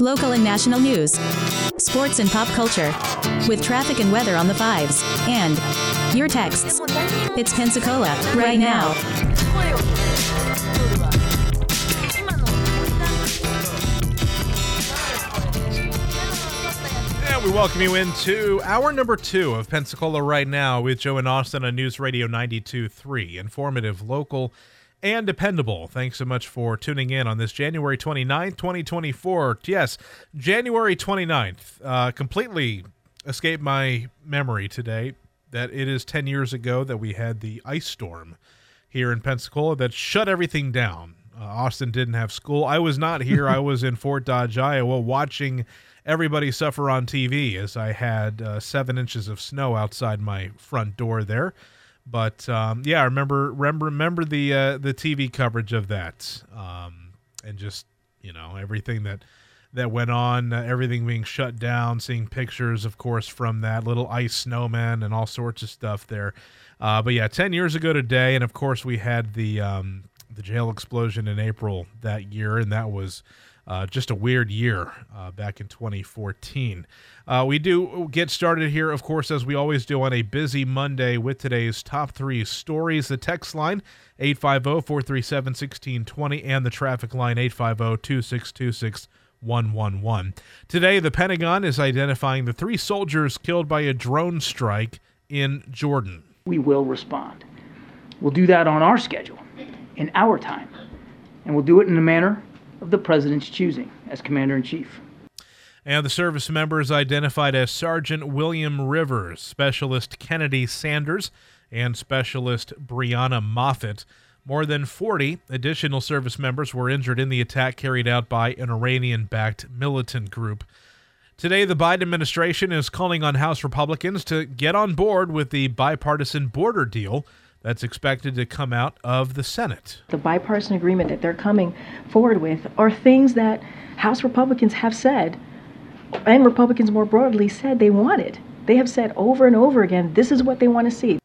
local and national news, sports and pop culture, with traffic and weather on the fives, and your texts. It's Pensacola, right now. And we welcome you into hour number 2 of Pensacola Right Now with Joe and Austin on News Radio 92.3. Informative, local, and dependable. Thanks so much for tuning in on this January 29th, 2024. Yes, January 29th. Completely escaped my memory today that it is 10 years ago that we had the ice storm here in Pensacola that shut everything down. Austin didn't have school. I was not here. I was in Fort Dodge, Iowa, watching everybody suffer on TV as I had 7 inches of snow outside my front door there. But yeah, I remember the TV coverage of that, and just everything that went on, everything being shut down, seeing pictures, of course, from that little ice snowman and all sorts of stuff there. But yeah, 10 years ago today, and of course we had the jail explosion in April that year, and that was just a weird year back in 2014. We do get started here, of course, as we always do on a busy Monday with today's top 3 stories. The text line, 850-437-1620, and the traffic line, 850-2626-111. Today, the Pentagon is identifying the 3 soldiers killed by a drone strike in Jordan. We will respond. We'll do that on our schedule, in our time, and we'll do it in the manner of the president's choosing as commander-in-chief. And the service members identified as Sergeant William Rivers, Specialist Kennedy Sanders, and Specialist Brianna Moffett. More than 40 additional service members were injured in the attack carried out by an Iranian-backed militant group. Today, the Biden administration is calling on House Republicans to get on board with the bipartisan border deal that's expected to come out of the Senate. The bipartisan agreement that they're coming forward with are things that House Republicans have said, and Republicans more broadly said they wanted. They have said over and over again, this is what they want to see.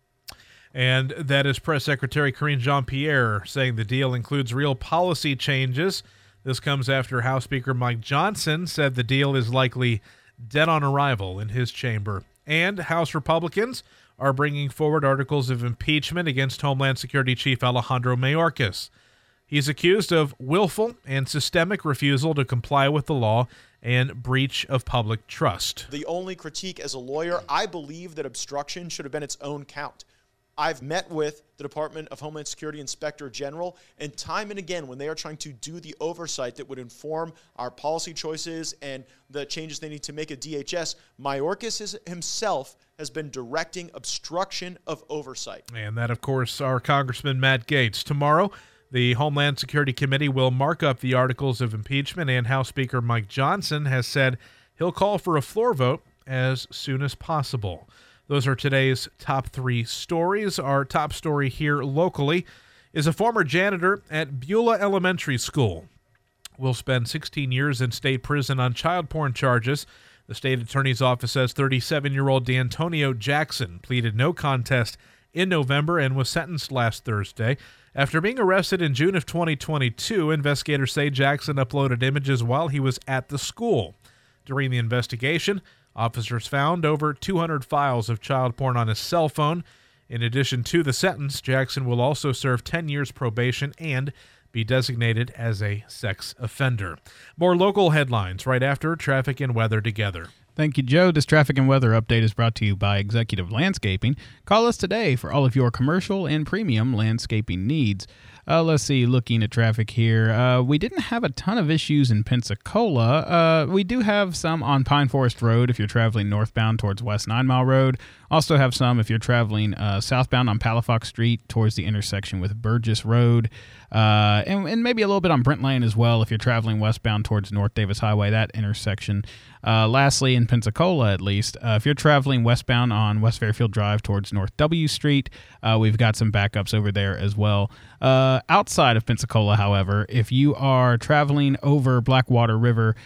And that is Press Secretary Karine Jean-Pierre saying the deal includes real policy changes. This comes after House Speaker Mike Johnson said the deal is likely dead on arrival in his chamber. And House Republicans are bringing forward articles of impeachment against Homeland Security Chief Alejandro Mayorkas. He's accused of willful and systemic refusal to comply with the law and breach of public trust. The only critique as a lawyer, I believe that obstruction should have been its own count. I've met with the Department of Homeland Security Inspector General, and time and again, when they are trying to do the oversight that would inform our policy choices and the changes they need to make at DHS, Mayorkas himself has been directing obstruction of oversight. And that, of course, our Congressman Matt Gaetz. Tomorrow, the Homeland Security Committee will mark up the articles of impeachment, and House Speaker Mike Johnson has said he'll call for a floor vote as soon as possible. Those are today's top 3 stories. Our top story here locally is a former janitor at Beulah Elementary School will spend 16 years in state prison on child porn charges. The state attorney's office says 37-year-old D'Antonio Jackson pleaded no contest in November and was sentenced last Thursday. After being arrested in June of 2022, investigators say Jackson uploaded images while he was at the school. During the investigation, officers found over 200 files of child porn on his cell phone. In addition to the sentence, Jackson will also serve 10 years probation and be designated as a sex offender. More local headlines right after traffic and weather together. Thank you, Joe. This traffic and weather update is brought to you by Executive Landscaping. Call us today for all of your commercial and premium landscaping needs. Let's see, looking at traffic here. We didn't have a ton of issues in Pensacola. We do have some on Pine Forest Road if you're traveling northbound towards West 9 Mile Road. Also have some if you're traveling southbound on Palafox Street towards the intersection with Burgess Road. And maybe a little bit on Brent Lane as well if you're traveling westbound towards North Davis Highway, that intersection. Lastly, in Pensacola at least, if you're traveling westbound on West Fairfield Drive towards North W Street, we've got some backups over there as well. Outside of Pensacola, however, if you are traveling over Blackwater River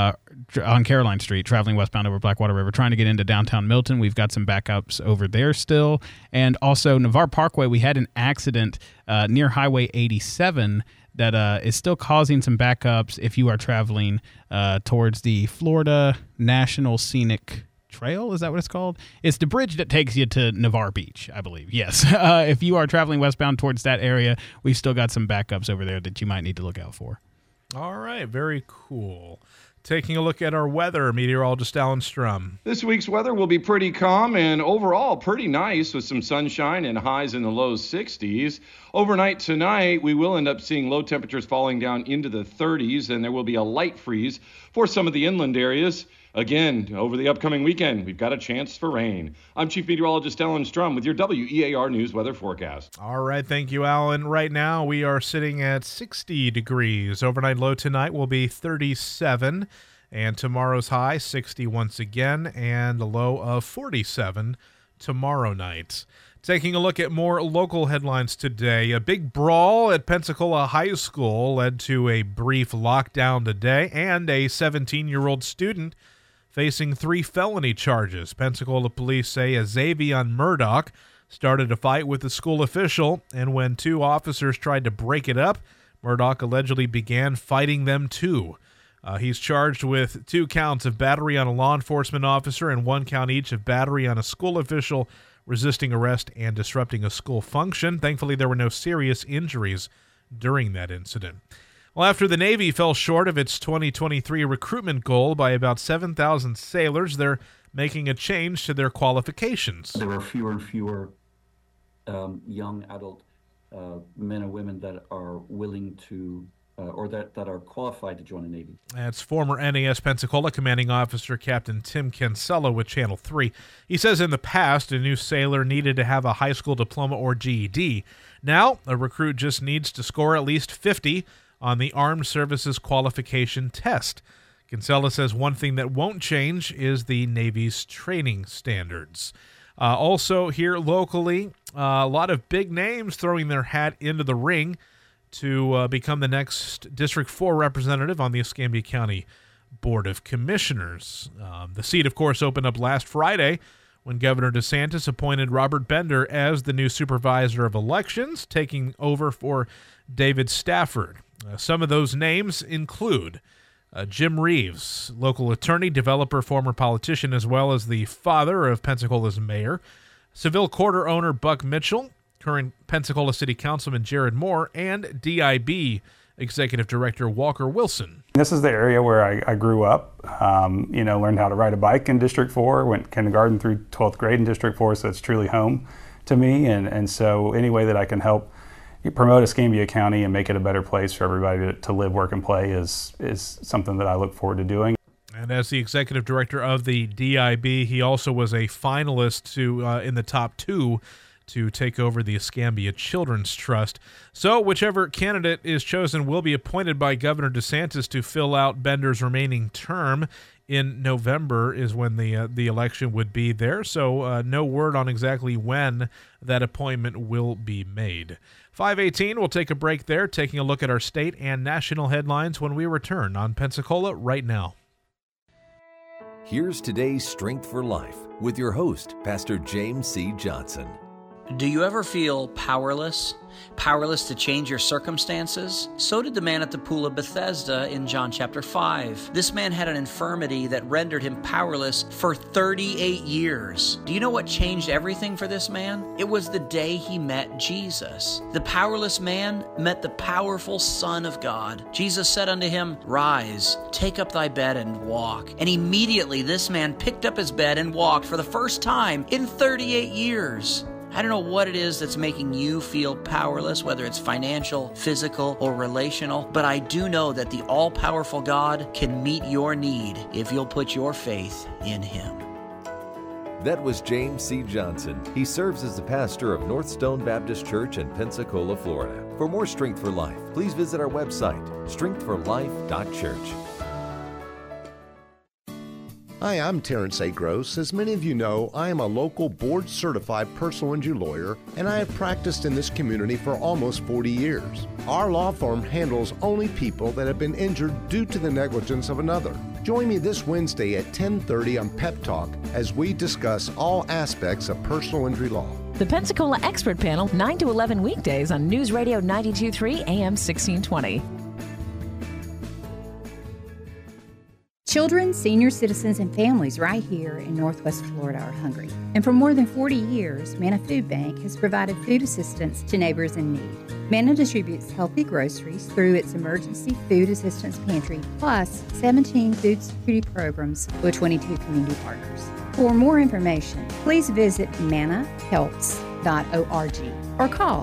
on Caroline Street, traveling westbound over Blackwater River, trying to get into downtown Milton, we've got some backups over there still. And also Navarre Parkway, we had an accident near Highway 87 that is still causing some backups if you are traveling towards the Florida National Scenic Trail. Is that what it's called? It's the bridge that takes you to Navarre Beach, I believe. Yes. If you are traveling westbound towards that area, we've still got some backups over there that you might need to look out for. All right. Very cool. Taking a look at our weather, meteorologist Alan Strum. This week's weather will be pretty calm and overall pretty nice with some sunshine and highs in the low 60s. Overnight tonight, we will end up seeing low temperatures falling down into the 30s, and there will be a light freeze for some of the inland areas. Again, over the upcoming weekend, we've got a chance for rain. I'm Chief Meteorologist Alan Strum with your WEAR News weather forecast. All right, thank you, Alan. Right now, we are sitting at 60 degrees. Overnight low tonight will be 37, and tomorrow's high, 60 once again, and a low of 47 tomorrow night. Taking a look at more local headlines today, a big brawl at Pensacola High School led to a brief lockdown today, and a 17-year-old student facing 3 felony charges. Pensacola police say a Xavion Murdoch started a fight with a school official, and when 2 officers tried to break it up, Murdoch allegedly began fighting them too. He's charged with 2 counts of battery on a law enforcement officer and 1 count each of battery on a school official, resisting arrest, and disrupting a school function. Thankfully, there were no serious injuries during that incident. Well, after the Navy fell short of its 2023 recruitment goal by about 7,000 sailors, they're making a change to their qualifications. There are fewer and fewer young adult men and women that are willing to or that are qualified to join the Navy. That's former NAS Pensacola Commanding Officer Captain Tim Kinsella with Channel 3. He says in the past, a new sailor needed to have a high school diploma or GED. Now, a recruit just needs to score at least 50 on the Armed Services Qualification Test. Kinsella says one thing that won't change is the Navy's training standards. Also here locally, a lot of big names throwing their hat into the ring to become the next District 4 representative on the Escambia County Board of Commissioners. The seat, of course, opened up last Friday when Governor DeSantis appointed Robert Bender as the new supervisor of elections, taking over for David Stafford. Some of those names include Jim Reeves, local attorney, developer, former politician, as well as the father of Pensacola's mayor, Seville Quarter owner Buck Mitchell, current Pensacola City Councilman Jared Moore, and DIB Executive Director Walker Wilson. This is the area where I grew up, learned how to ride a bike in District 4, went kindergarten through 12th grade in District 4, so it's truly home to me. And so any way that I can help promote Escambia County and make it a better place for everybody to live, work, and play is something that I look forward to doing. And as the executive director of the DIB, he also was a finalist in the top 2 to take over the Escambia Children's Trust. So whichever candidate is chosen will be appointed by Governor DeSantis to fill out Bender's remaining term. In November is when the election would be there, so no word on exactly when that appointment will be made. 5:18, we'll take a break there, taking a look at our state and national headlines when we return on Pensacola Right Now. Here's today's Strength for Life with your host, Pastor James C. Johnson. Do you ever feel powerless? Powerless to change your circumstances? So did the man at the pool of Bethesda in John chapter 5. This man had an infirmity that rendered him powerless for 38 years. Do you know what changed everything for this man? It was the day he met Jesus. The powerless man met the powerful Son of God. Jesus said unto him, "Rise, take up thy bed and walk." And immediately this man picked up his bed and walked for the first time in 38 years. I don't know what it is that's making you feel powerless, whether it's financial, physical, or relational, but I do know that the all-powerful God can meet your need if you'll put your faith in Him. That was James C. Johnson. He serves as the pastor of North Stone Baptist Church in Pensacola, Florida. For more Strength for Life, please visit our website, strengthforlife.church. Hi, I'm Terrence A. Gross. As many of you know, I am a local board-certified personal injury lawyer, and I have practiced in this community for almost 40 years. Our law firm handles only people that have been injured due to the negligence of another. Join me this Wednesday at 10:30 on Pep Talk as we discuss all aspects of personal injury law. The Pensacola Expert Panel, 9 to 11 weekdays on News Radio 92.3 AM 1620. Children, senior citizens, and families right here in Northwest Florida are hungry. And for more than 40 years, Manna Food Bank has provided food assistance to neighbors in need. Manna distributes healthy groceries through its Emergency Food Assistance Pantry, plus 17 food security programs with 22 community partners. For more information, please visit mannahelps.org or call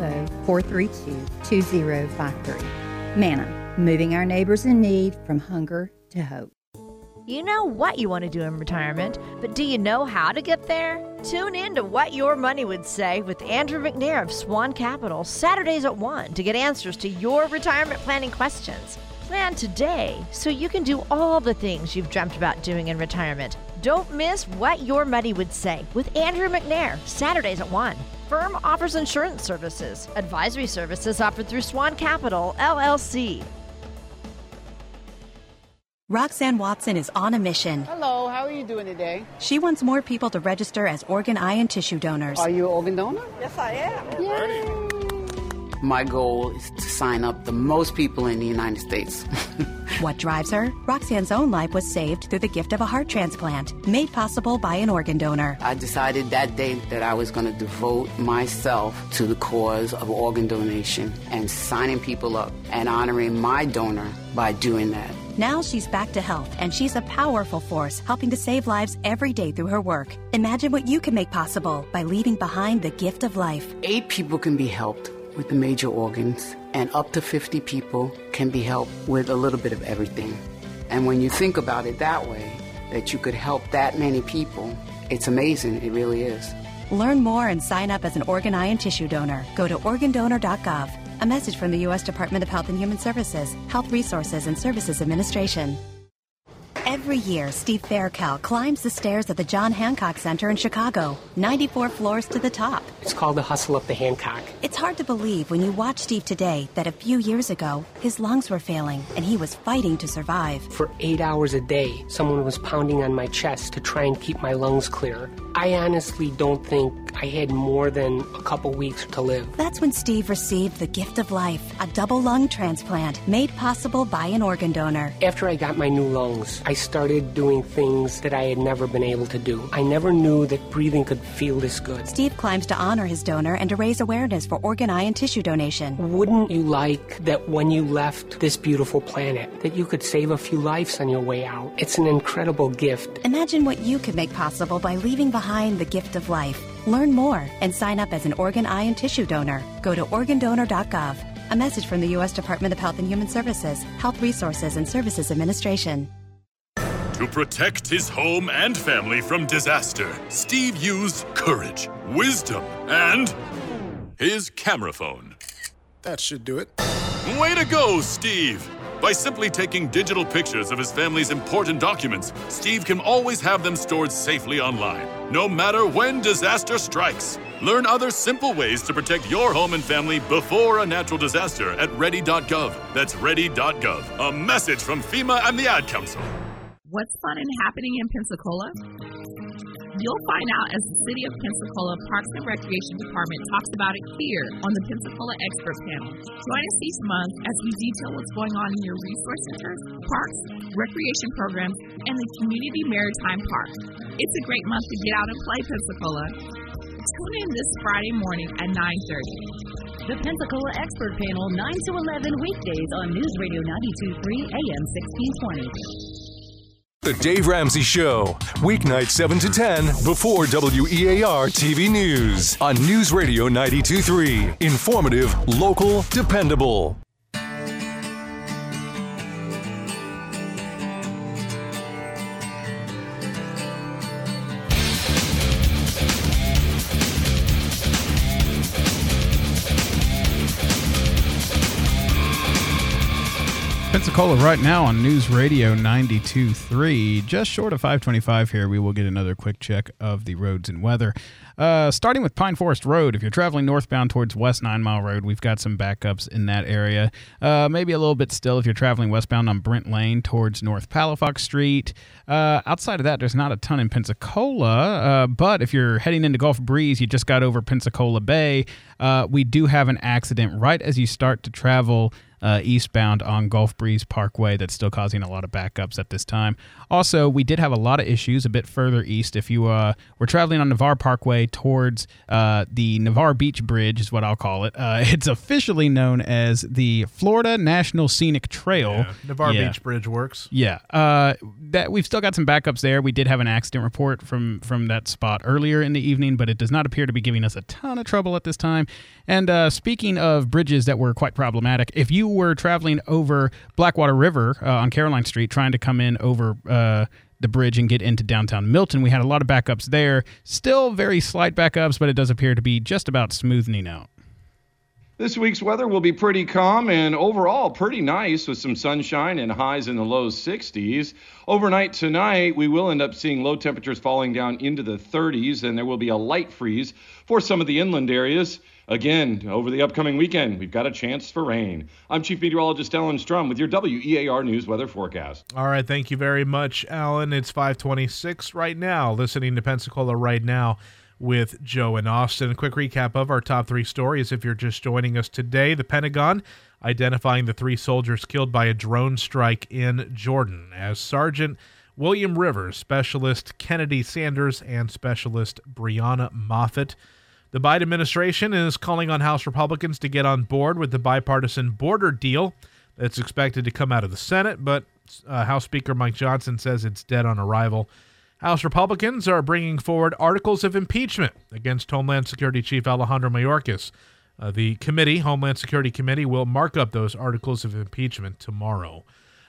850-432-2053. Manna, moving our neighbors in need from hunger to hope. You know what you want to do in retirement, but do you know how to get there? Tune in to What Your Money Would Say with Andrew McNair of Swan Capital, Saturdays at 1 to get answers to your retirement planning questions. Plan today so you can do all the things you've dreamt about doing in retirement. Don't miss What Your Money Would Say with Andrew McNair, Saturdays at 1. Firm offers insurance services. Advisory services offered through Swan Capital, LLC. Roxanne Watson is on a mission. Hello, how are you doing today? She wants more people to register as organ, eye, and tissue donors. Are you an organ donor? Yes, I am. Yay. My goal is to sign up the most people in the United States. What drives her? Roxanne's own life was saved through the gift of a heart transplant, made possible by an organ donor. I decided that day that I was going to devote myself to the cause of organ donation and signing people up and honoring my donor by doing that. Now she's back to health, and she's a powerful force helping to save lives every day through her work. Imagine what you can make possible by leaving behind the gift of life. 8 people can be helped with the major organs, and up to 50 people can be helped with a little bit of everything. And when you think about it that way, that you could help that many people, it's amazing. It really is. Learn more and sign up as an organ, eye, and tissue donor. Go to organdonor.gov. A message from the U.S. Department of Health and Human Services, Health Resources and Services Administration. Every year, Steve Faircal climbs the stairs at the John Hancock Center in Chicago, 94 floors to the top. It's called the Hustle Up the Hancock. It's hard to believe when you watch Steve today that a few years ago, his lungs were failing and he was fighting to survive. For 8 hours a day, someone was pounding on my chest to try and keep my lungs clear. I honestly don't think I had more than a couple weeks to live. That's when Steve received the gift of life, a double lung transplant made possible by an organ donor. After I got my new lungs, I started doing things that I had never been able to do. I never knew that breathing could feel this good. Steve climbs to honor his donor and to raise awareness for organ, eye, and tissue donation. Wouldn't you like that when you left this beautiful planet, that you could save a few lives on your way out? It's an incredible gift. Imagine what you could make possible by leaving behind the gift of life. Learn more and sign up as an organ, eye, and tissue donor. Go to organdonor.gov. A message from the U.S. Department of Health and Human Services, Health Resources and Services Administration. To protect his home and family from disaster, Steve used courage, wisdom, and his camera phone. That should do it. Way to go, Steve! By simply taking digital pictures of his family's important documents, Steve can always have them stored safely online, no matter when disaster strikes. Learn other simple ways to protect your home and family before a natural disaster at ready.gov. That's ready.gov. A message from FEMA and the Ad Council. What's fun and happening in Pensacola? You'll find out as the City of Pensacola Parks and Recreation Department talks about it here on the Pensacola Expert Panel. Join us each month as we detail what's going on in your resource centers, parks, recreation programs, and the Community Maritime Park. It's a great month to get out and play, Pensacola. Tune in this Friday morning at 9:30. The Pensacola Expert Panel, 9 to 11 weekdays on News Radio 92.3 AM 1620. The Dave Ramsey Show, weeknight 7 to 10 before WEAR TV News on News Radio 92.3. Informative, local, dependable. Pensacola right now on News Radio 92.3. Just short of 5:25 here. We will get another quick check of the roads and weather. Starting with Pine Forest Road, if you're traveling northbound towards West 9 Mile Road, we've got some backups in that area. Maybe a little bit still if you're traveling westbound on Brent Lane towards North Palafox Street. Outside of that, there's not a ton in Pensacola, but if you're heading into Gulf Breeze, you just got over Pensacola Bay, we do have an accident right as you start to travel eastbound on Gulf Breeze Parkway that's still causing a lot of backups at this time. Also, we did have a lot of issues a bit further east. If you were traveling on Navarre Parkway towards the Navarre Beach Bridge is what I'll call it. It's officially known as the Florida National Scenic Trail. Yeah, Navarre Beach Bridge works. Yeah. That we've still got some backups there. We did have an accident report from that spot earlier in the evening, but it does not appear to be giving us a ton of trouble at this time. And speaking of bridges that were quite problematic, if you were traveling over Blackwater River on Caroline Street trying to come in over the bridge and get into downtown Milton, we had a lot of backups there. Still very slight backups, but it does appear to be just about smoothing out. This week's weather will be pretty calm and overall pretty nice with some sunshine and highs in the low 60s. Overnight tonight, we will end up seeing low temperatures falling down into the 30s, and there will be a light freeze for some of the inland areas. Again, over the upcoming weekend, we've got a chance for rain. I'm Chief Meteorologist Alan Strum with your WEAR News weather forecast. All right, thank you very much, Alan. It's 5:26 right now, listening to Pensacola Right Now with Joe and Austin. A quick recap of our top three stories if you're just joining us today. The Pentagon identifying the 3 soldiers killed by a drone strike in Jordan as Sergeant William Rivers, Specialist Kennedy Sanders, and Specialist Breonna Moffett. The Biden administration is calling on House Republicans to get on board with the bipartisan border deal that's expected to come out of the Senate, but House Speaker Mike Johnson says it's dead on arrival. House Republicans are bringing forward articles of impeachment against Homeland Security Chief Alejandro Mayorkas. The committee, Homeland Security Committee, will mark up those articles of impeachment tomorrow.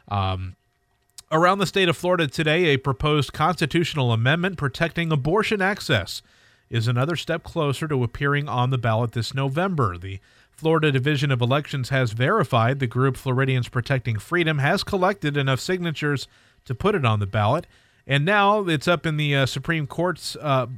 Around the state of Florida today, a proposed constitutional amendment protecting abortion access is another step closer to appearing on the ballot this November. The Florida Division of Elections has verified the group Floridians Protecting Freedom has collected enough signatures to put it on the ballot. And now it's up in the Supreme Court's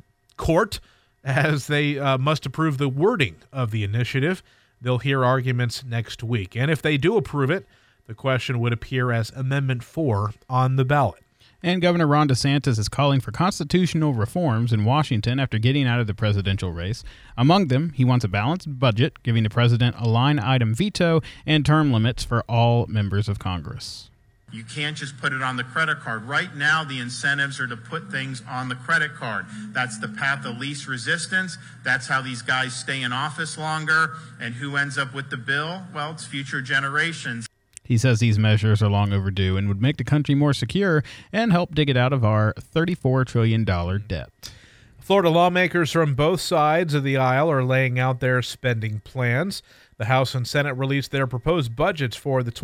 court as they must approve the wording of the initiative. They'll hear arguments next week. And if they do approve it, the question would appear as Amendment 4 on the ballot. And Governor Ron DeSantis is calling for constitutional reforms in Washington after getting out of the presidential race. Among them, he wants a balanced budget, giving the president a line-item veto and term limits for all members of Congress. You can't just put it on the credit card. Right now, the incentives are to put things on the credit card. That's the path of least resistance. That's how these guys stay in office longer. And who ends up with the bill? Well, it's future generations. He says these measures are long overdue and would make the country more secure and help dig it out of our $34 trillion debt. Florida lawmakers from both sides of the aisle are laying out their spending plans. The House and Senate released their proposed budgets for the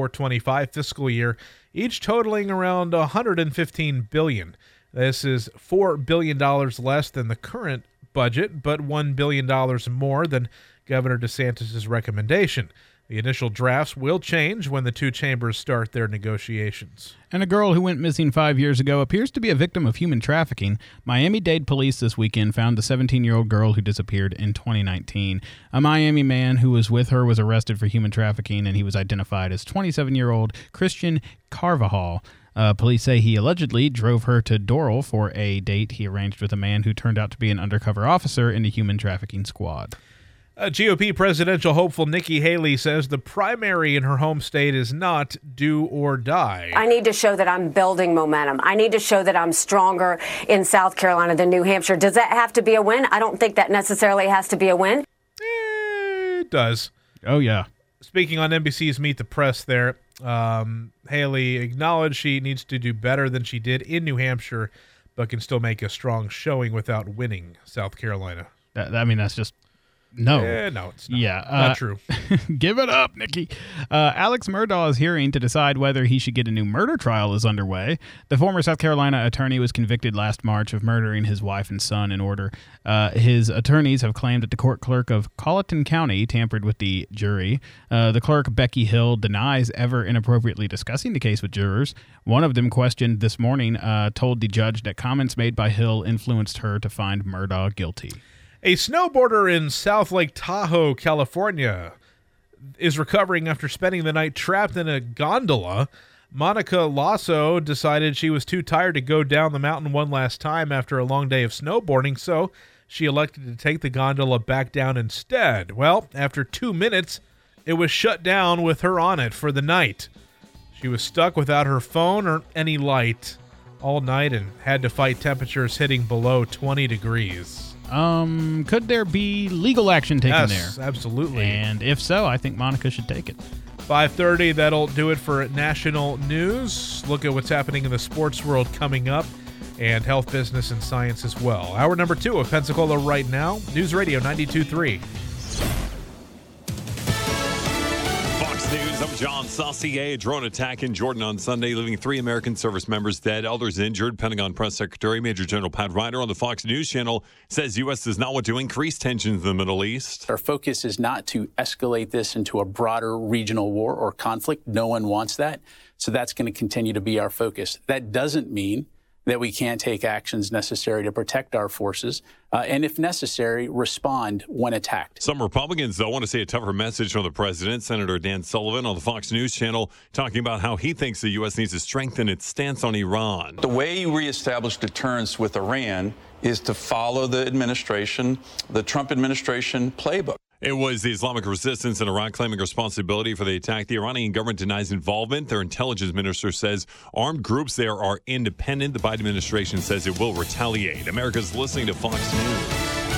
24-25 fiscal year, each totaling around $115 billion. This is $4 billion less than the current budget, but $1 billion more than Governor DeSantis' recommendation. The initial drafts will change when the two chambers start their negotiations. And a girl who went missing 5 years ago appears to be a victim of human trafficking. Miami-Dade police this weekend found the 17-year-old girl who disappeared in 2019. A Miami man who was with her was arrested for human trafficking, and he was identified as 27-year-old Christian Carvajal. Police say he allegedly drove her to Doral for a date he arranged with a man who turned out to be an undercover officer in the human trafficking squad. GOP presidential hopeful Nikki Haley says the primary in her home state is not do or die. I need to show that I'm building momentum. I need to show that I'm stronger in South Carolina than New Hampshire. Does that have to be a win? I don't think that necessarily has to be a win. It does. Oh, yeah. Speaking on NBC's Meet the Press there, Haley acknowledged she needs to do better than she did in New Hampshire, but can still make a strong showing without winning South Carolina. That's just No. No, it's not. Yeah. Not true. Give it up, Nikki. Alex Murdaugh's hearing to decide whether he should get a new murder trial is underway. The former South Carolina attorney was convicted last March of murdering his wife and son in order. His attorneys have claimed that the court clerk of Colleton County tampered with the jury. The clerk, Becky Hill, denies ever inappropriately discussing the case with jurors. One of them, questioned this morning, told the judge that comments made by Hill influenced her to find Murdaugh guilty. A snowboarder in South Lake Tahoe, California, is recovering after spending the night trapped in a gondola. Monica Lasso decided she was too tired to go down the mountain one last time after a long day of snowboarding, so she elected to take the gondola back down instead. Well, after 2 minutes, it was shut down with her on it for the night. She was stuck without her phone or any light all night and had to fight temperatures hitting below 20 degrees. Could there be legal action taken there? Yes, absolutely. And if so, I think Monica should take it. 5:30, that'll do it for national news. Look at what's happening in the sports world coming up, and health, business, and science as well. Hour number 2 of Pensacola Right Now, News Radio 92.3. News. I'm John Saucier. A drone attack in Jordan on Sunday, leaving 3 American service members dead, others injured. Pentagon Press Secretary Major General Pat Ryder on the Fox News Channel says U.S. does not want to increase tensions in the Middle East. Our focus is not to escalate this into a broader regional war or conflict. No one wants that. So that's going to continue to be our focus. That doesn't mean that we can't take actions necessary to protect our forces, and if necessary, respond when attacked. Some Republicans, though, want to say a tougher message from the president. Senator Dan Sullivan on the Fox News Channel talking about how he thinks the U.S. needs to strengthen its stance on Iran. The way you reestablish deterrence with Iran is to follow the Trump administration playbook. It was the Islamic resistance in Iraq claiming responsibility for the attack. The Iranian government denies involvement. Their intelligence minister says armed groups there are independent. The Biden administration says it will retaliate. America's listening to Fox News.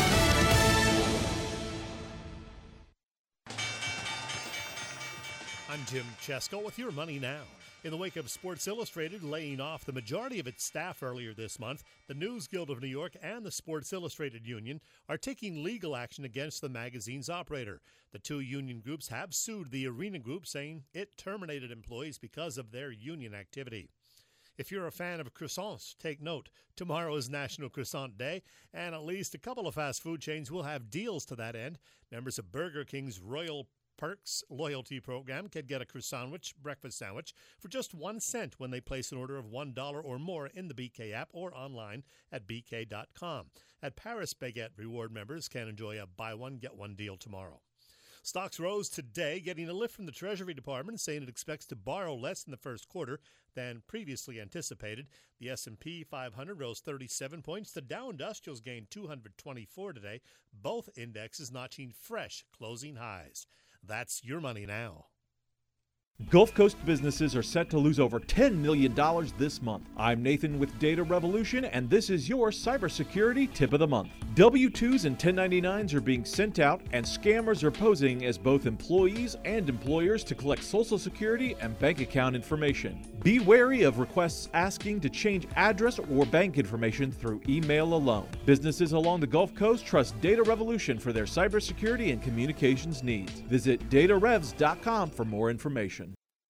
I'm Jim Chesko with your Money Now. In the wake of Sports Illustrated laying off the majority of its staff earlier this month, the News Guild of New York and the Sports Illustrated Union are taking legal action against the magazine's operator. The 2 union groups have sued the Arena Group, saying it terminated employees because of their union activity. If you're a fan of croissants, take note. Tomorrow is National Croissant Day, and at least a couple of fast food chains will have deals to that end. Members of Burger King's Royal Perks loyalty program can get a croissant breakfast sandwich for just 1 cent when they place an order of $1 or more in the BK app or online at bk.com. At Paris Baguette reward members can enjoy a buy one, get one deal tomorrow. Stocks rose today, getting a lift from the Treasury Department, saying it expects to borrow less in the first quarter than previously anticipated. The S&P 500 rose 37 points. The Dow Industrials gained 224 today, both indexes notching fresh closing highs. That's your Money Now. Gulf Coast businesses are set to lose over $10 million this month. I'm Nathan with Data Revolution, and this is your cybersecurity tip of the month. W-2s and 1099s are being sent out, and scammers are posing as both employees and employers to collect Social Security and bank account information. Be wary of requests asking to change address or bank information through email alone. Businesses along the Gulf Coast trust Data Revolution for their cybersecurity and communications needs. Visit datarevs.com for more information.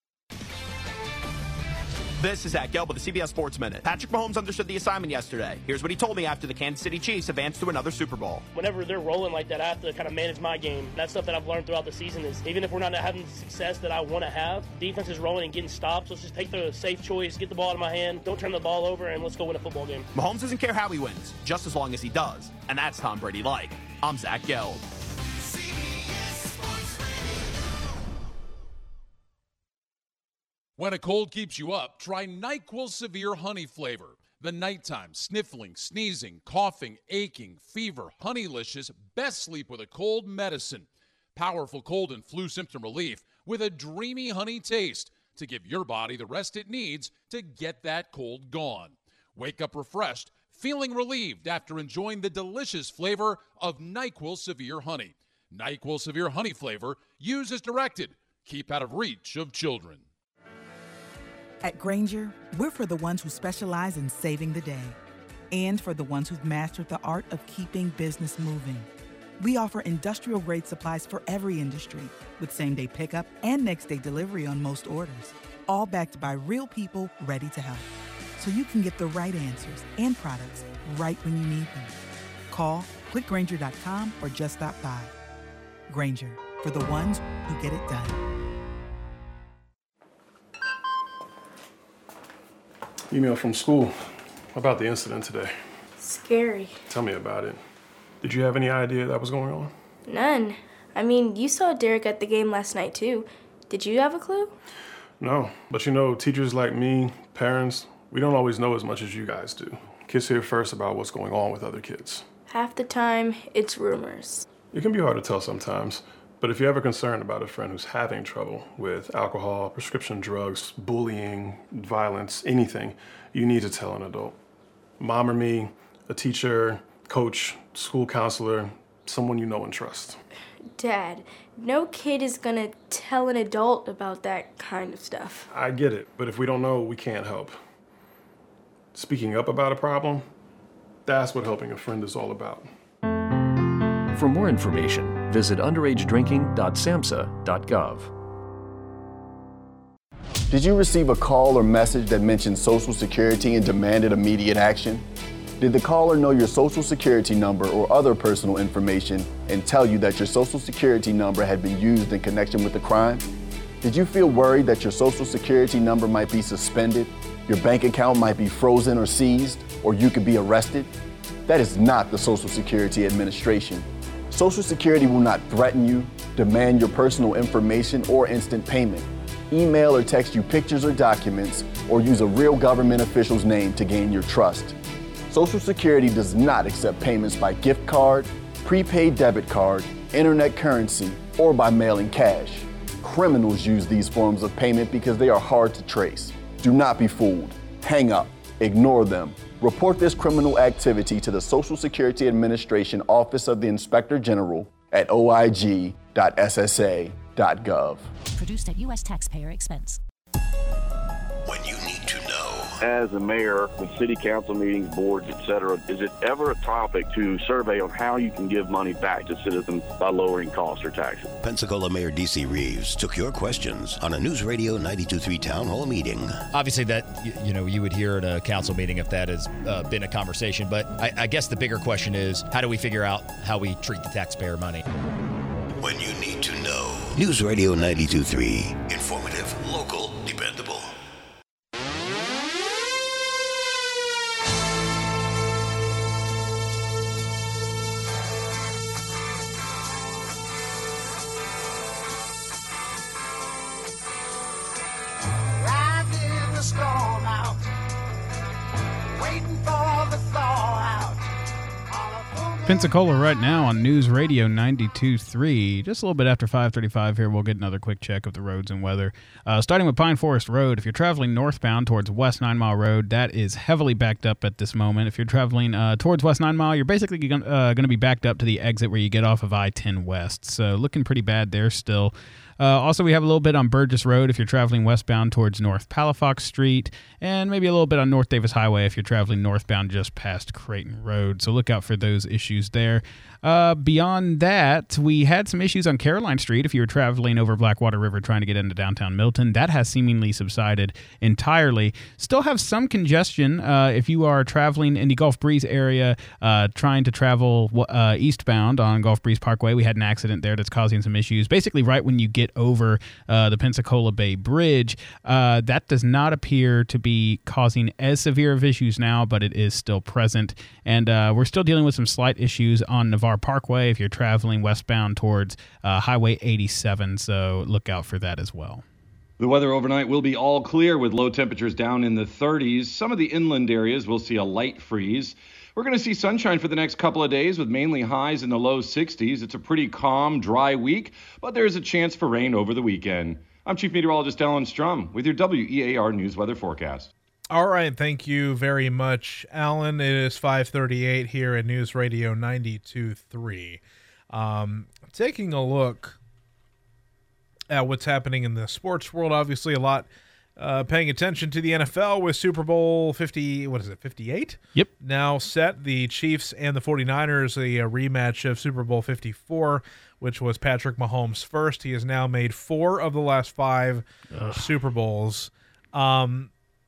This is Zach Gelb with the CBS Sports Minute. Patrick Mahomes understood the assignment yesterday. Here's what he told me after the Kansas City Chiefs advanced to another Super Bowl. Whenever they're rolling like that, I have to kind of manage my game. That's stuff that I've learned throughout the season is even if we're not having the success that I want to have, defense is rolling and getting stops. Let's just take the safe choice, get the ball out of my hand, don't turn the ball over, and let's go win a football game. Mahomes doesn't care how he wins, just as long as he does. And that's Tom Brady-like. I'm Zach Gelb. When a cold keeps you up, try NyQuil Severe Honey Flavor. The nighttime, sniffling, sneezing, coughing, aching, fever, Honeylicious, best sleep with a cold medicine. Powerful cold and flu symptom relief with a dreamy honey taste to give your body the rest it needs to get that cold gone. Wake up refreshed, feeling relieved after enjoying the delicious flavor of NyQuil Severe Honey. NyQuil Severe Honey Flavor, use as directed. Keep out of reach of children. At Grainger, we're for the ones who specialize in saving the day and for the ones who've mastered the art of keeping business moving. We offer industrial-grade supplies for every industry, with same-day pickup and next-day delivery on most orders, all backed by real people ready to help. So you can get the right answers and products right when you need them. Call quickgrainger.com or just stop by. Grainger, for the ones who get it done. Email from school about the incident today. Scary. Tell me about it. Did you have any idea that was going on? None. I mean, you saw Derek at the game last night, too. Did you have a clue? No, but you know, teachers like me, parents, we don't always know as much as you guys do. Kids hear first about what's going on with other kids. Half the time, it's rumors. It can be hard to tell sometimes, but if you're ever concerned about a friend who's having trouble with alcohol, prescription drugs, bullying, violence, anything, you need to tell an adult. Mom or me, a teacher, coach, school counselor, someone you know and trust. Dad, no kid is gonna tell an adult about that kind of stuff. I get it, but if we don't know, we can't help. Speaking up about a problem, that's what helping a friend is all about. For more information, visit underagedrinking.samhsa.gov. Did you receive a call or message that mentioned Social Security and demanded immediate action? Did the caller know your Social Security number or other personal information and tell you that your Social Security number had been used in connection with the crime? Did you feel worried that your Social Security number might be suspended, your bank account might be frozen or seized, or you could be arrested? That is not the Social Security Administration. Social Security will not threaten you, demand your personal information, or instant payment, email or text you pictures or documents, or use a real government official's name to gain your trust. Social Security does not accept payments by gift card, prepaid debit card, internet currency, or by mailing cash. Criminals use these forms of payment because they are hard to trace. Do not be fooled. Hang up. Ignore them. Report this criminal activity to the Social Security Administration Office of the Inspector General at oig.ssa.gov. Produced at U.S. taxpayer expense. When you need to know. As a mayor, with city council meetings, boards, etc., is it ever a topic to survey on how you can give money back to citizens by lowering costs or taxes? Pensacola Mayor D.C. Reeves took your questions on a News Radio 92.3 Town Hall meeting. Obviously that, you would hear at a council meeting if that has been a conversation, but I guess the bigger question is, how do we figure out how we treat the taxpayer money? When you need to know. News Radio 92.3. Informative, local, dependable. Storm out, waiting for the thaw out. Pensacola right now on News Radio 92.3. Just a little bit after 5:35 here, we'll get another quick check of the roads and weather. Starting with Pine Forest Road, if you're traveling northbound towards West 9 Mile Road, that is heavily backed up at this moment. If you're traveling towards West 9 Mile, you're basically going to be backed up to the exit where you get off of I-10 West. So looking pretty bad there still. Also, we have a little bit on Burgess Road if you're traveling westbound towards North Palafox Street, and maybe a little bit on North Davis Highway if you're traveling northbound just past Creighton Road. So look out for those issues there. Beyond that, we had some issues on Caroline Street if you were traveling over Blackwater River trying to get into downtown Milton. That has seemingly subsided entirely. Still have some congestion if you are traveling in the Gulf Breeze area trying to travel eastbound on Gulf Breeze Parkway. We had an accident there that's causing some issues. Basically, right when you get over the Pensacola Bay Bridge, that does not appear to be causing as severe of issues now, but it is still present. And we're still dealing with some slight issues on Navarre Parkway if you're traveling westbound towards Highway 87, so look out for that as well. The weather overnight will be all clear with low temperatures down in the 30s. Some of the inland areas will see a light freeze. We're going to see sunshine for the next couple of days with mainly highs in the low 60s. It's a pretty calm, dry week, but there is a chance for rain over the weekend. I'm Chief Meteorologist Alan Strum with your WEAR News Weather Forecast. All right, thank you very much, Alan. It is 5:38 here at News Radio 92.3. Taking a look at what's happening in the sports world, obviously a lot Paying attention to the NFL with Super Bowl 58? Yep. Now set. The Chiefs and the 49ers, a rematch of Super Bowl 54, which was Patrick Mahomes' first. He has now made 4 of the last 5 Super Bowls. What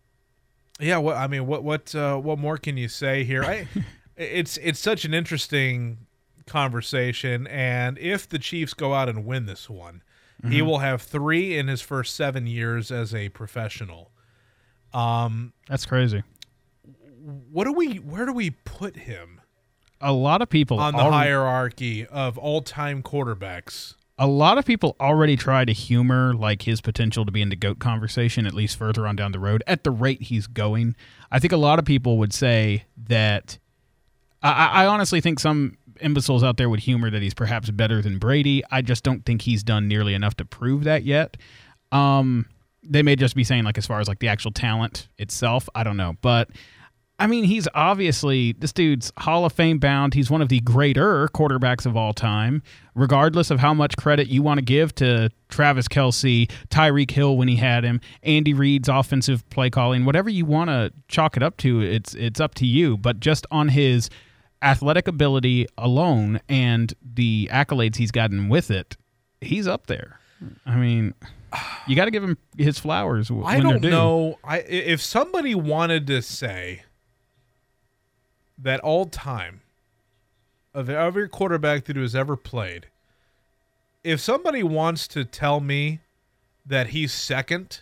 more can you say here? It's such an interesting conversation, and if the Chiefs go out and win this one, he will have 3 in his first 7 years as a professional. That's crazy. Where do we put him? A lot of people on the hierarchy of all-time quarterbacks. A lot of people already try to humor like his potential to be in the GOAT conversation, at least further on down the road, at the rate he's going. I think a lot of people would say that I honestly think some imbeciles out there would humor that he's perhaps better than Brady. I just don't think he's done nearly enough to prove that yet. They may just be saying like as far as like the actual talent itself, I don't know. But I mean, he's obviously, this dude's Hall of Fame bound. He's one of the greater quarterbacks of all time, regardless of how much credit you want to give to Travis Kelce, Tyreek Hill when he had him, Andy Reid's offensive play calling, whatever you want to chalk it up to, it's up to you. But just on his athletic ability alone and the accolades he's gotten with it, he's up there. I mean, you got to give him his flowers. I don't know. If somebody wanted to say that all time of every quarterback that has ever played, if somebody wants to tell me that he's second,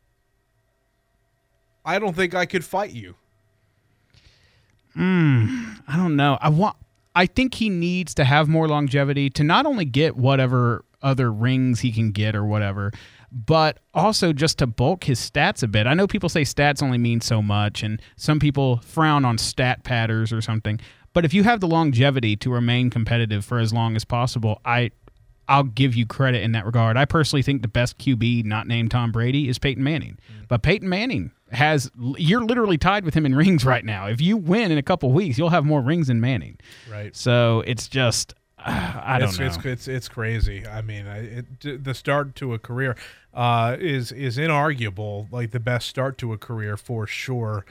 I don't think I could fight you. I don't know. I think he needs to have more longevity to not only get whatever other rings he can get or whatever, but also just to bulk his stats a bit. I know people say stats only mean so much, and some people frown on stat patters or something. But if you have the longevity to remain competitive for as long as possible, I'll give you credit in that regard. I personally think the best QB not named Tom Brady is Peyton Manning. But Peyton Manning you're literally tied with him in rings right now. If you win in a couple weeks, you'll have more rings than Manning. Right. So it's just, I don't know. It's crazy. I mean, the start to a career is inarguable, like the best start to a career for sure.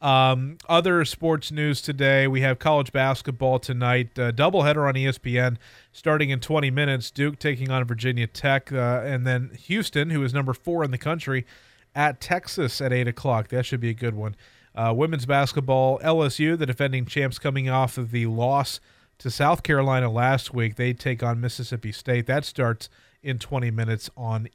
Other sports news today, we have college basketball tonight, doubleheader on ESPN starting in 20 minutes, Duke taking on Virginia Tech, and then Houston, who is number 4 in the country, at Texas at 8 o'clock. That should be a good one. Women's basketball, LSU, the defending champs, coming off of the loss to South Carolina last week. They take on Mississippi State. That starts in 20 minutes on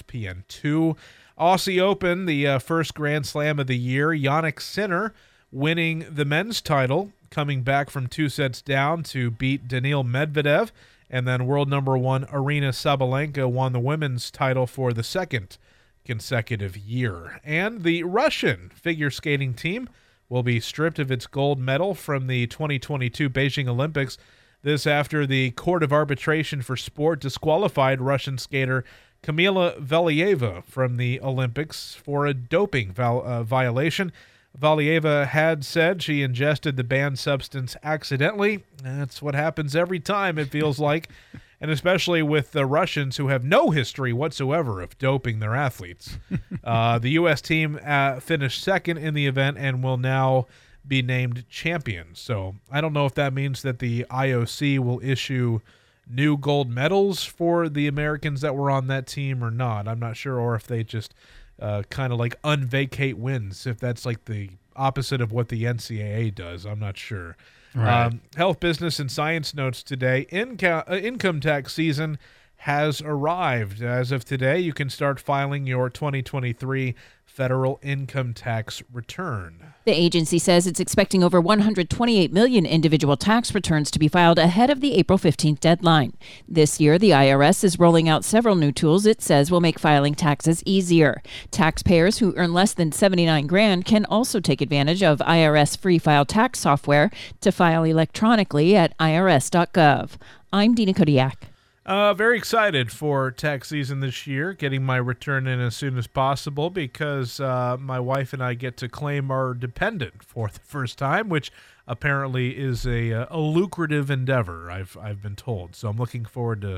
ESPN2. Aussie Open, the first Grand Slam of the year. Jannik Sinner winning the men's title, coming back from 2 sets down to beat Daniil Medvedev. And then world number 1 Aryna Sabalenka won the women's title for the second consecutive year. And the Russian figure skating team will be stripped of its gold medal from the 2022 Beijing Olympics. This after the Court of Arbitration for Sport disqualified Russian skater Kamila Valieva from the Olympics for a doping violation. Valieva had said she ingested the banned substance accidentally. That's what happens every time, it feels like, and especially with the Russians who have no history whatsoever of doping their athletes. The U.S. team finished second in the event and will now be named champions. So I don't know if that means that the IOC will issue new gold medals for the Americans that were on that team or not. I'm not sure, or if they just kind of like unvacate wins, if that's like the opposite of what the NCAA does. I'm not sure. Right. Health, business, and science notes today. Income tax season has arrived. As of today, you can start filing your 2023 federal income tax return. The agency says it's expecting over 128 million individual tax returns to be filed ahead of the April 15th deadline. This year, the IRS is rolling out several new tools it says will make filing taxes easier. Taxpayers who earn less than $79,000 can also take advantage of IRS free file tax software to file electronically at irs.gov. I'm Dina Kodiak. Very excited for tax season this year, getting my return in as soon as possible because my wife and I get to claim our dependent for the first time, which apparently is a lucrative endeavor, I've been told. So I'm looking forward to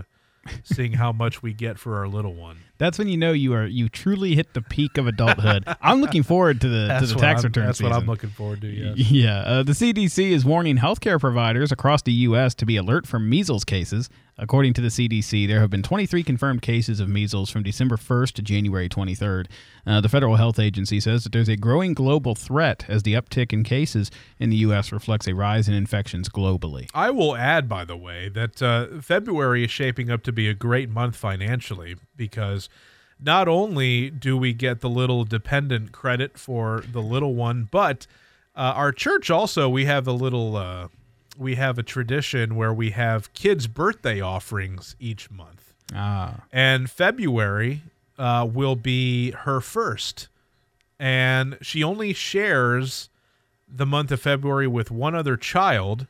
seeing how much we get for our little one. That's when you know you truly hit the peak of adulthood. I'm looking forward to the tax return That's season. what I'm looking forward to, yes. Yeah. The CDC is warning healthcare providers across the U.S. to be alert for measles cases. According to the CDC, there have been 23 confirmed cases of measles from December 1st to January 23rd. The Federal Health Agency says that there's a growing global threat as the uptick in cases in the U.S. reflects a rise in infections globally. I will add, by the way, that February is shaping up to be a great month financially because not only do we get the little dependent credit for the little one, but our church also, we have a tradition where we have kids' birthday offerings each month. And February will be her first. And she only shares the month of February with one other child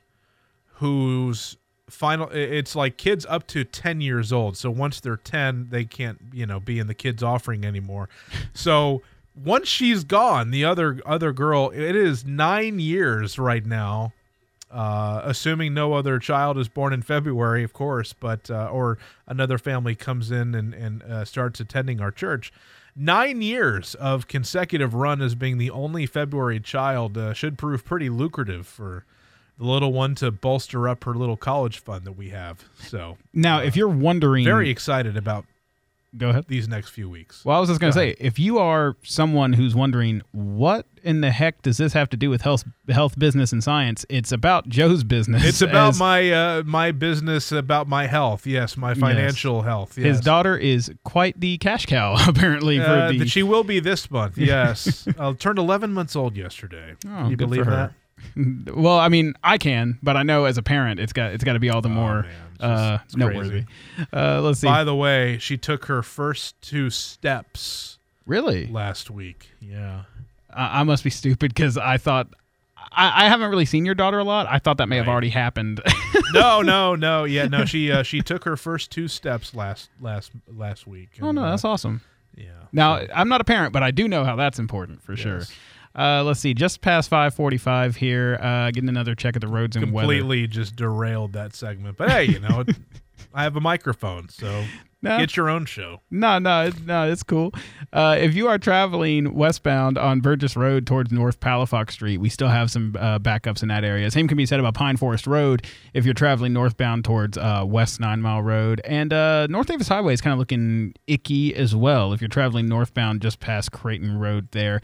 whose it's like kids up to 10 years old. So once they're 10, they can't, be in the kids' offering anymore. So once she's gone, the other girl, it is 9 years right now. Assuming no other child is born in February, of course, but or another family comes in and starts attending our church. 9 years of consecutive run as being the only February child should prove pretty lucrative for the little one to bolster up her little college fund that we have. So now, if you're wondering, very excited about. Go ahead. These next few weeks. Well, I was just going to say, if you are someone who's wondering what in the heck does this have to do with health, business, and science, it's about Joe's business. It's about my business, about my health. Yes, my financial health. Yes. His daughter is quite the cash cow, apparently. That she will be this month. Yes, I turned 11 months old yesterday. Can you believe that? Well, I mean, I can, but I know as a parent, it's got to be all the more noteworthy. Let's see. By the way, she took her first 2 steps. Really? Last week. Yeah. I must be stupid because I thought I haven't really seen your daughter a lot. I thought that may have already happened. No. Yeah, no. She took her first 2 steps last week. Oh no, that's awesome. Yeah. Now I'm not a parent, but I do know how that's important for sure. Let's see, just past 5:45 here, getting another check at the roads and weather. Completely just derailed that segment. But hey, I have a microphone, so get your own show. No, it's cool. If you are traveling westbound on Burgess Road towards North Palafox Street, we still have some backups in that area. Same can be said about Pine Forest Road if you're traveling northbound towards West 9 Mile Road. And North Davis Highway is kind of looking icky as well if you're traveling northbound just past Creighton Road there.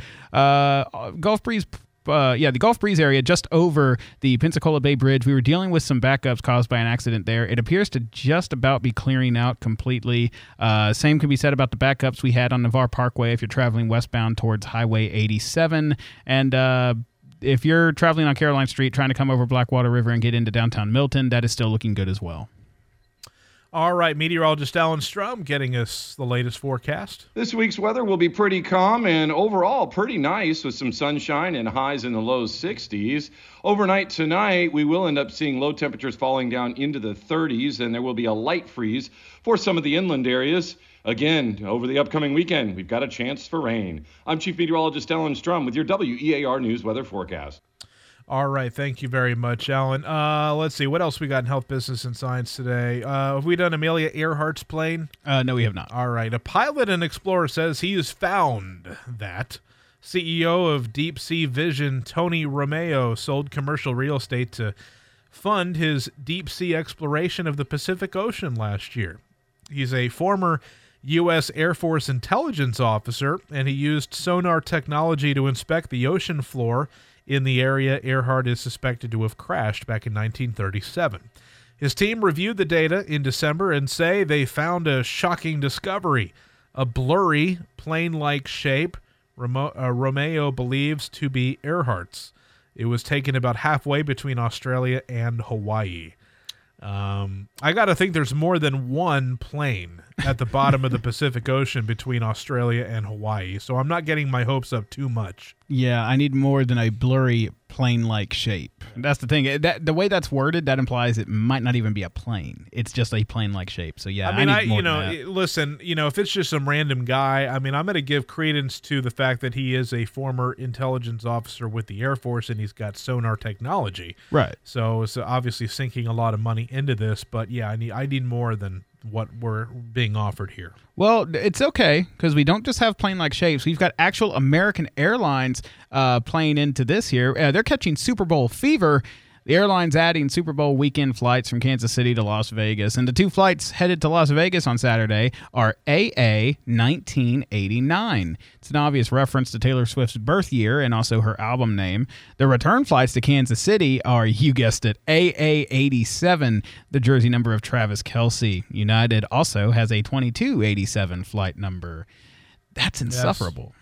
Gulf Breeze the Gulf Breeze area just over the Pensacola Bay Bridge. We were dealing with some backups caused by an accident there. It appears to just about be clearing out completely. Same can be said about the backups we had on Navarre Parkway if you're traveling westbound towards Highway 87. And if you're traveling on Caroline Street trying to come over Blackwater River and get into downtown Milton, that is still looking good as well. All right, meteorologist Alan Strum getting us the latest forecast. This week's weather will be pretty calm and overall pretty nice with some sunshine and highs in the low 60s. Overnight tonight, we will end up seeing low temperatures falling down into the 30s, and there will be a light freeze for some of the inland areas. Again, over the upcoming weekend, we've got a chance for rain. I'm Chief Meteorologist Alan Strum with your WEAR News weather forecast. All right. Thank you very much, Alan. Let's see. What else we got in health, business, and science today? Have we done Amelia Earhart's plane? No, we have not. All right. A pilot and explorer says he has found that. CEO of Deep Sea Vision, Tony Romeo, sold commercial real estate to fund his deep sea exploration of the Pacific Ocean last year. He's a former U.S. Air Force intelligence officer, and he used sonar technology to inspect the ocean floor in the area Earhart is suspected to have crashed back in 1937. His team reviewed the data in December and say they found a shocking discovery, a blurry, plane-like shape Romeo believes to be Earhart's. It was taken about halfway between Australia and Hawaii. I got to think there's more than one plane at the bottom of the Pacific Ocean between Australia and Hawaii, so I'm not getting my hopes up too much. Yeah, I need more than a blurry plane-like shape. That's the thing. The way that's worded, that implies it might not even be a plane. It's just a plane-like shape. So yeah, I need more than that. Listen, if it's just some random guy, I'm going to give credence to the fact that he is a former intelligence officer with the Air Force and he's got sonar technology. Right. So it's obviously sinking a lot of money into this, but yeah, I need more than what we're being offered here. Well, it's okay because we don't just have plane-like shapes. We've got actual American Airlines playing into this here. They're catching Super Bowl fever. The airline's adding Super Bowl weekend flights from Kansas City to Las Vegas. And the two flights headed to Las Vegas on Saturday are AA 1989. It's an obvious reference to Taylor Swift's birth year and also her album name. The return flights to Kansas City are, you guessed it, AA 87, the jersey number of Travis Kelce. United also has a 2287 flight number. That's insufferable.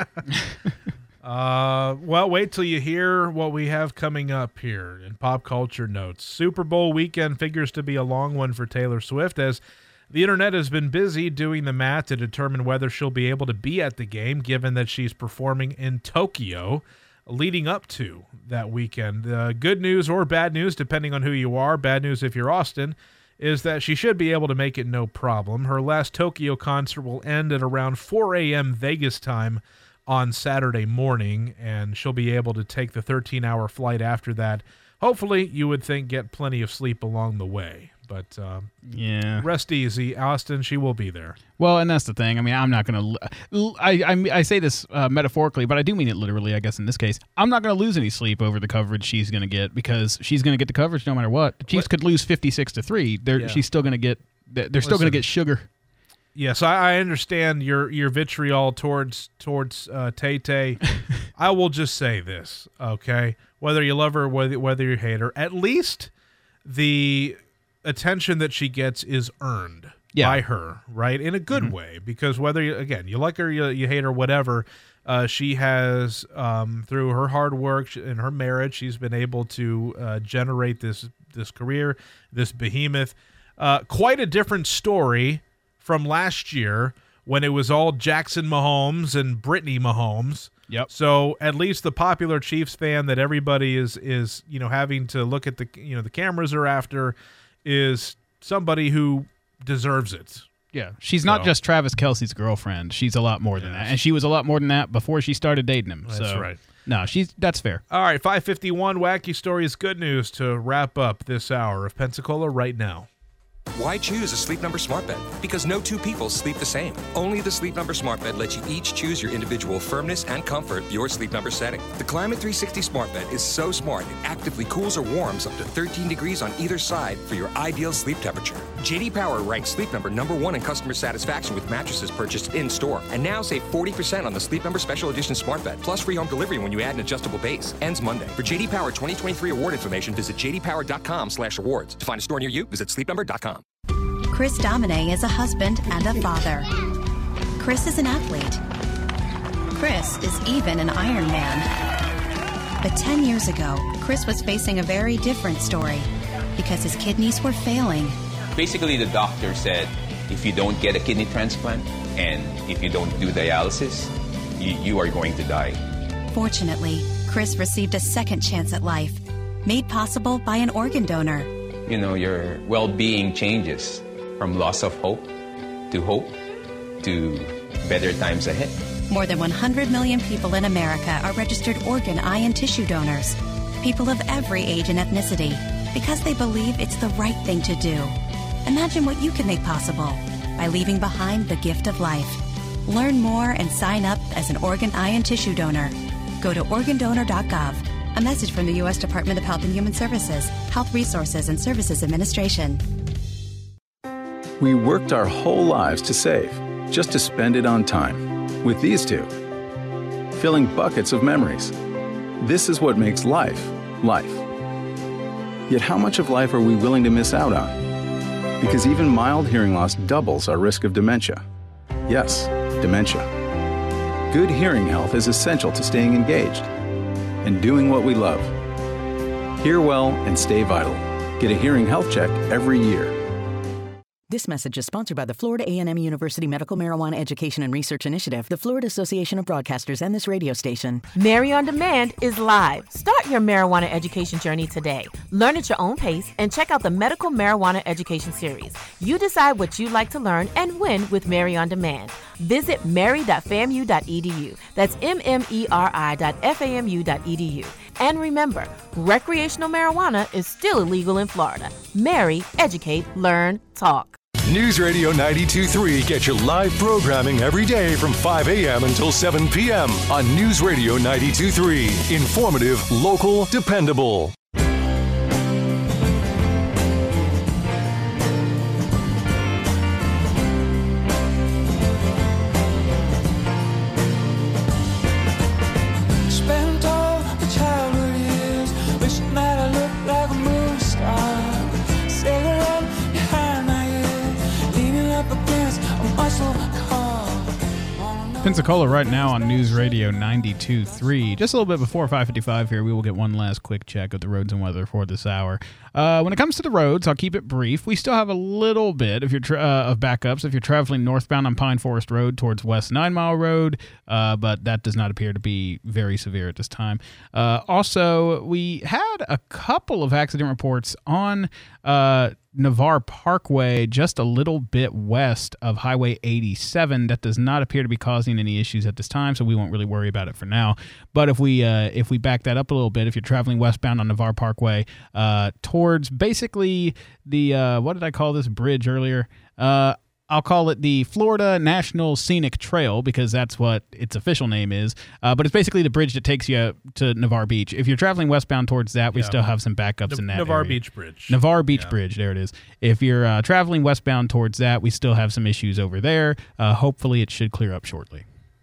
Well, wait till you hear what we have coming up here in pop culture notes. Super Bowl weekend figures to be a long one for Taylor Swift, as the internet has been busy doing the math to determine whether she'll be able to be at the game, given that she's performing in Tokyo leading up to that weekend. Good news or bad news, depending on who you are. Bad news if you're Austin, is that she should be able to make it no problem. Her last Tokyo concert will end at around 4 a.m. Vegas time on Saturday morning, and she'll be able to take the 13-hour flight after that. Hopefully, you would think, get plenty of sleep along the way. But yeah, rest easy, Austin. She will be there. Well, and that's the thing. I mean, I'm not going to. I say this metaphorically, but I do mean it literally. I guess in this case, I'm not going to lose any sleep over the coverage she's going to get, because she's going to get the coverage no matter what. The Chiefs could lose 56-3. She's still going to get. They're still going to get sugar. Yes, I understand your vitriol towards Tay-Tay. I will just say this, okay? Whether you love her, whether you hate her, at least the attention that she gets is earned by her, right? In a good way, because whether you like her, you hate her, whatever, she has through her hard work and her merit, she's been able to generate this career, this behemoth. Quite a different story from last year when it was all Jackson Mahomes and Brittany Mahomes. Yep. So at least the popular Chiefs fan that everybody is having to look at the cameras are after is somebody who deserves it. Yeah, she's not just Travis Kelce's girlfriend. She's a lot more than that, and she was a lot more than that before she started dating him. That's right. No, that's fair. All right, 5:51 wacky stories, good news to wrap up this hour of Pensacola right now. Why choose a Sleep Number smart bed? Because no two people sleep the same. Only the Sleep Number smart bed lets you each choose your individual firmness and comfort, your Sleep Number setting. The Climate 360 smart bed is so smart it actively cools or warms up to 13 degrees on either side for your ideal sleep temperature. J.D. Power ranks Sleep Number #1 in customer satisfaction with mattresses purchased in-store. And now save 40% on the Sleep Number Special Edition smart bed, plus free home delivery when you add an adjustable base. Ends Monday. For J.D. Power 2023 award information, visit jdpower.com/awards. To find a store near you, visit sleepnumber.com. Chris Domine is a husband and a father. Chris is an athlete. Chris is even an Iron Man. But 10 years ago, Chris was facing a very different story because his kidneys were failing. Basically, the doctor said, if you don't get a kidney transplant and if you don't do dialysis, you are going to die. Fortunately, Chris received a second chance at life, made possible by an organ donor. You know, your well-being changes from loss of hope to better times ahead. More than 100 million people in America are registered organ, eye, and tissue donors. People of every age and ethnicity, because they believe it's the right thing to do. Imagine what you can make possible by leaving behind the gift of life. Learn more and sign up as an organ, eye, and tissue donor. Go to organdonor.gov. A message from the U.S. Department of Health and Human Services, Health Resources and Services Administration. We worked our whole lives to save, just to spend it on time. With these two, filling buckets of memories. This is what makes life, life. Yet how much of life are we willing to miss out on? Because even mild hearing loss doubles our risk of dementia. Yes, dementia. Good hearing health is essential to staying engaged and doing what we love. Hear well and stay vital. Get a hearing health check every year. This message is sponsored by the Florida A&M University Medical Marijuana Education and Research Initiative, the Florida Association of Broadcasters, and this radio station. Mary on Demand is live. Start your marijuana education journey today. Learn at your own pace and check out the Medical Marijuana Education Series. You decide what you'd like to learn and when with Mary on Demand. Visit mary.famu.edu. That's mmeri.famu.edu. And remember, recreational marijuana is still illegal in Florida. Mary, educate, learn, talk. News Radio 92.3 gets you live programming every day from 5 a.m. until 7 p.m. on News Radio 92.3. Informative, local, dependable. Pensacola right now on News Radio 92.3. Just a little bit before 5:55 here, we will get one last quick check of the roads and weather for this hour. When it comes to the roads, I'll keep it brief. We still have a little bit of backups if you're traveling northbound on Pine Forest Road towards West 9 Mile Road, but that does not appear to be very severe at this time. Also, we had a couple of accident reports on Navarre Parkway, just a little bit west of Highway 87. That does not appear to be causing any issues at this time, so we won't really worry about it for now. But if we back that up a little bit, if you're traveling westbound on Navarre Parkway towards basically the what did I call this bridge earlier? I'll call it the Florida National Scenic Trail because that's what its official name is. But it's basically the bridge that takes you to Navarre Beach. If you're traveling westbound towards that, we still have some backups in that Navarre area. Beach Bridge. Navarre Beach Bridge, there it is. If you're traveling westbound towards that, we still have some issues over there. Hopefully it should clear up shortly.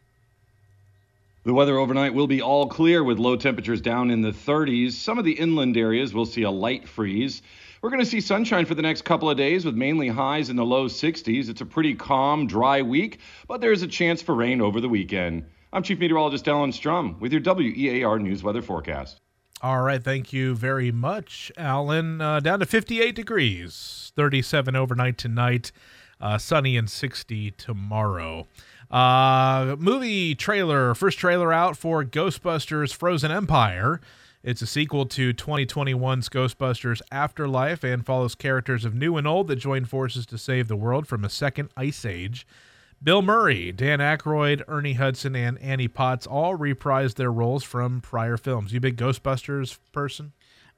The weather overnight will be all clear with low temperatures down in the 30s. Some of the inland areas will see a light freeze. We're going to see sunshine for the next couple of days with mainly highs in the low 60s. It's a pretty calm, dry week, but there's a chance for rain over the weekend. I'm Chief Meteorologist Alan Strum with your WEAR News Weather Forecast. All right, thank you very much, Alan. Down to 58 degrees, 37 overnight tonight, sunny and 60 tomorrow. Movie trailer, first trailer out for Ghostbusters Frozen Empire. It's a sequel to 2021's Ghostbusters Afterlife and follows characters of new and old that join forces to save the world from a second ice age. Bill Murray, Dan Aykroyd, Ernie Hudson, and Annie Potts all reprised their roles from prior films. You a big Ghostbusters person?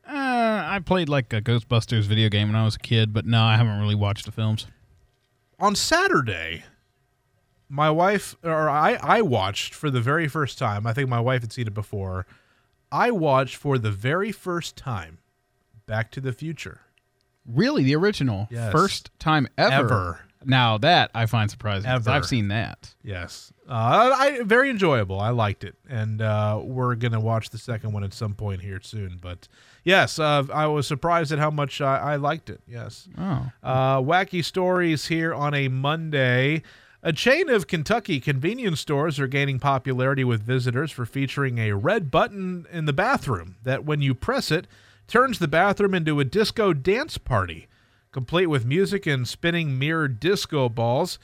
I played like a Ghostbusters video game when I was a kid, but no, I haven't really watched the films. On Saturday, my wife, or I watched for the very first time, I think my wife had seen it before, I watched for the very first time Back to the Future. Really? The original? Yes. First time ever? Now that I find surprising. Ever. I've seen that. Yes. Very enjoyable. I liked it. And we're going to watch the second one at some point here soon. But yes, I was surprised at how much I liked it. Yes. Oh. Wacky stories here on a Monday. A chain of Kentucky convenience stores are gaining popularity with visitors for featuring a red button in the bathroom that, when you press it, turns the bathroom into a disco dance party, complete with music and spinning mirrored disco balls.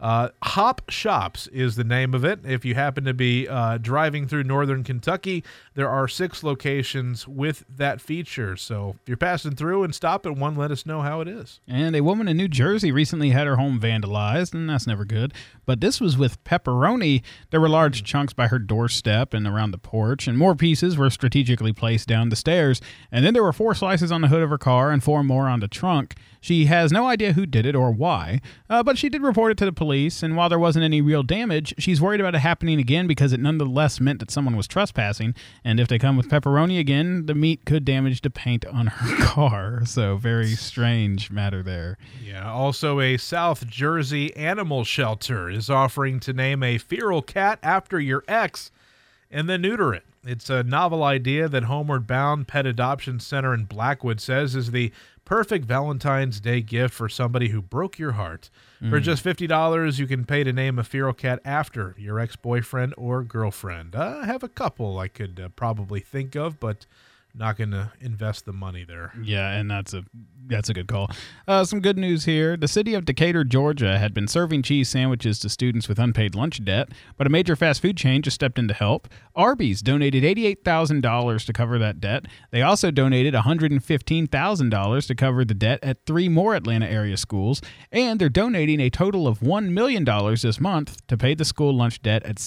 Hop Shops is the name of it. If you happen to be driving through northern Kentucky, there are 6 locations with that feature. So if you're passing through and stop at one, let us know how it is. And a woman in New Jersey recently had her home vandalized, and that's never good. But this was with pepperoni. There were large chunks by her doorstep and around the porch, and more pieces were strategically placed down the stairs. And then there were 4 slices on the hood of her car and 4 more on the trunk. She has no idea who did it or why, but she did report it to the police, and while there wasn't any real damage, she's worried about it happening again because it nonetheless meant that someone was trespassing, and if they come with pepperoni again, the meat could damage the paint on her car. So very strange matter there. Yeah, also a South Jersey animal shelter is offering to name a feral cat after your ex and then neuter it. It's a novel idea that Homeward Bound Pet Adoption Center in Blackwood says is the perfect Valentine's Day gift for somebody who broke your heart. For just $50, you can pay to name a feral cat after your ex-boyfriend or girlfriend. I have a couple I could probably think of, but not going to invest the money there. Yeah, and that's a good call. Some good news here. The city of Decatur, Georgia, had been serving cheese sandwiches to students with unpaid lunch debt, but a major fast food chain just stepped in to help. Arby's donated $88,000 to cover that debt. They also donated $115,000 to cover the debt at 3 more Atlanta area schools, and they're donating a total of $1 million this month to pay the school lunch debt at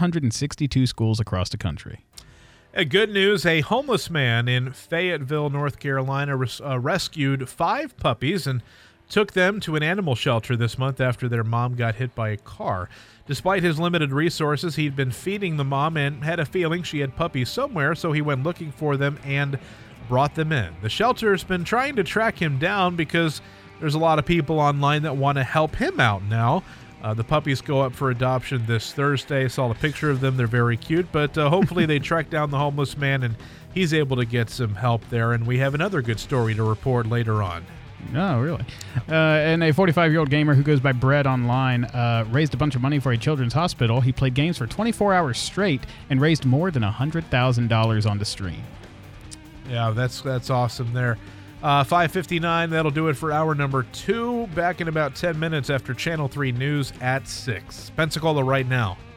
762 schools across the country. Good news, a homeless man in Fayetteville, North Carolina rescued 5 puppies and took them to an animal shelter this month after their mom got hit by a car. Despite his limited resources, he'd been feeding the mom and had a feeling she had puppies somewhere, so he went looking for them and brought them in. The shelter's been trying to track him down because there's a lot of people online that want to help him out now. The puppies go up for adoption this Thursday. Saw a picture of them. They're very cute, but hopefully they track down the homeless man and he's able to get some help there. And we have another good story to report later on. Oh, really? And a 45-year-old gamer who goes by Bread Online raised a bunch of money for a children's hospital. He played games for 24 hours straight and raised more than $100,000 on the stream. Yeah, that's awesome there. 5:59, that'll do it for hour number 2. Back in about 10 minutes after Channel 3 News at 6. Pensacola right now.